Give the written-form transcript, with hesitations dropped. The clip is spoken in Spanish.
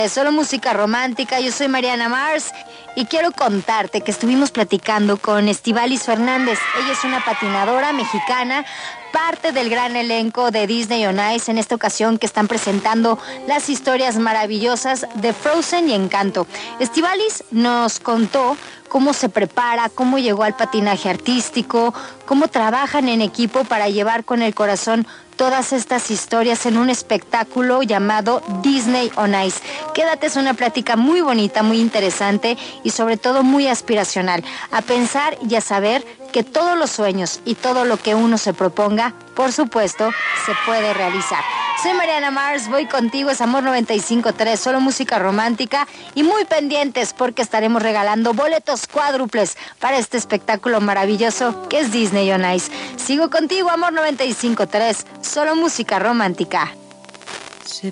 Solo música romántica, yo soy Mariana Mars y quiero contarte que estuvimos platicando con Estíbaliz Fernández. Ella es una patinadora mexicana, parte del gran elenco de Disney on Ice en esta ocasión que están presentando las historias maravillosas de Frozen y Encanto. Estíbaliz nos contó cómo se prepara, cómo llegó al patinaje artístico, cómo trabajan en equipo para llevar con el corazón todas estas historias en un espectáculo llamado Disney on Ice. Quédate, es una plática muy bonita, muy interesante y sobre todo muy aspiracional. A pensar y a saber que todos los sueños y todo lo que uno se proponga, por supuesto, se puede realizar. Soy Mariana Mars, voy contigo, es Amor 95.3, solo música romántica y muy pendientes porque estaremos regalando boletos cuádruples para este espectáculo maravilloso que es Disney on Ice. Sigo contigo, Amor 95.3, solo música romántica.